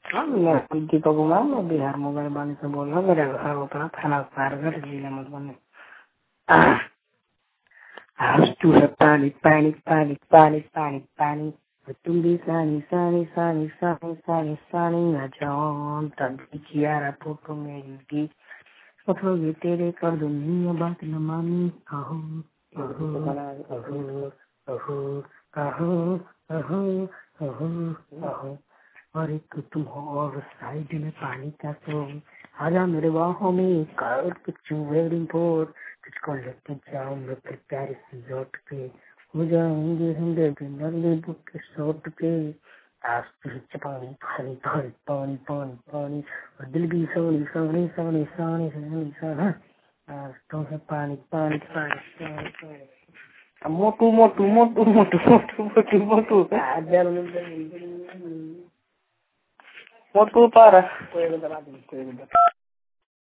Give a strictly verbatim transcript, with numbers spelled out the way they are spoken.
हाँ, मेरा नाम दीपक कुमार, मैं बिहार मोबाइल वाले से बोल रहा हूँ। मेरा घर होता थाना सारगढ़, जिला मधुबनी। आज तू है पानी पानी पानी पानी पानी पानी, और तुम भी सानी सानी सानी सानी सानी सानी ना जान तभी कियारा फोटो मेरी की पत्थरों तेरे कर दुनिया बात न मानी। अहो अहो अहो अहो अहो अहो अहो अहो, और एक तुम हो और साइड में पानी का तो आजा मेरे बाहों में कर पिक्चू वेटिंग फॉर, तुझको लेके जाऊं मैं फिर प्यारे सी याट पे, हो जाएंगे हम नली बुक के शॉट पे। आज तुझे पानी पानी पानी पानी पानी पानी, और दिल भी सोनी सोनी सोनी सोनी सोनी सोनी। आज तो है पानी पानी पानी पानी पानी, मोटू मोटू मोटू मोटू मोटू मोटू मोटू मोटू para